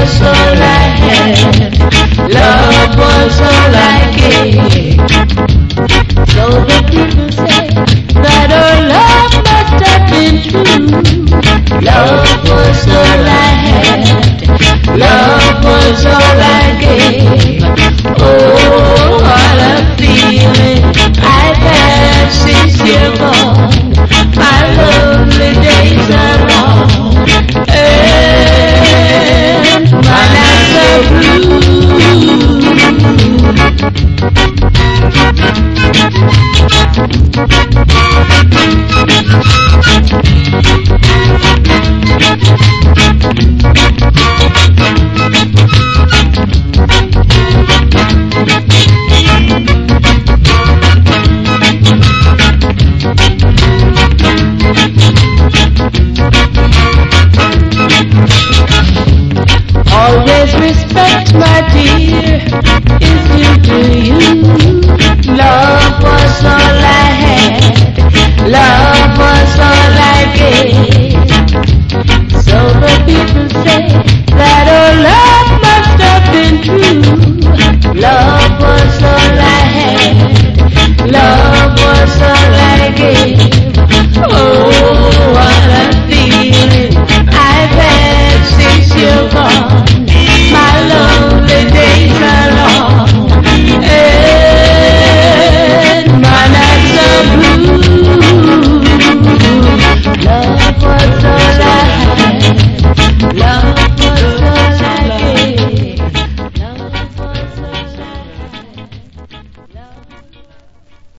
was all I had. Love was all I gave. So the people say that our love must have been true. Love was all I had. Love was all I gave. Oh, what a feeling I've had since you're gone. My lonely days are long, and my nights are blue. Always respect, my dear,